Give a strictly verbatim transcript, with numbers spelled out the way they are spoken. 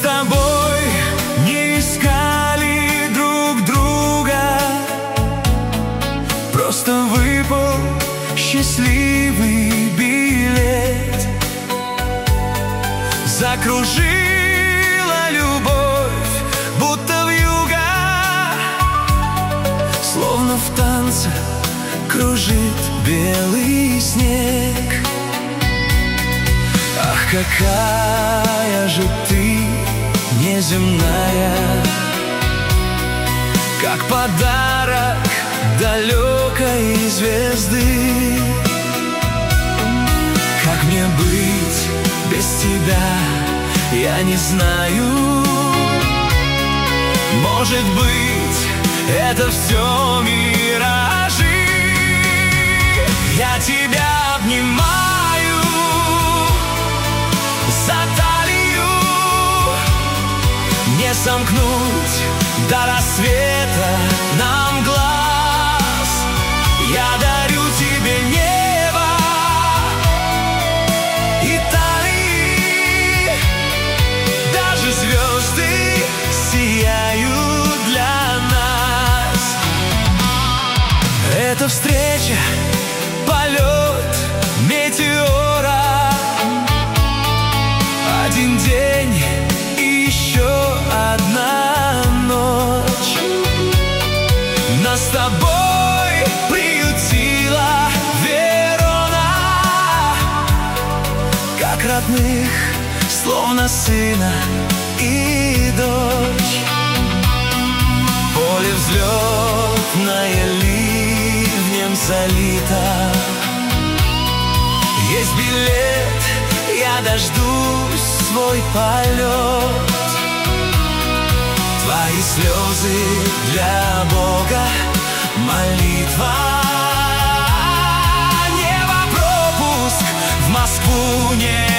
тобой не искали друг друга, просто выпал счастливый билет. Закружила любовь, будто вьюга, словно в танце кружит белый снег. Ах, какая же ты неземная, как подарок далекой звезды. Как мне быть без тебя, я не знаю. Может быть, это все миражи. Я тебя обнимаю за талию, не сомкнуть до рассвета нам глаз. Я дарю тебе небо и талии, даже звезды сияют для нас. Эта встреча — полет метеора, один день и еще одна ночь. Нас с тобой приютила Верона, как родных, словно сына и дочь. Поле взлетное ливнем залито, есть билет, я дождусь свой полет. Твои слезы для Бога молитва, небо пропуск в Москву не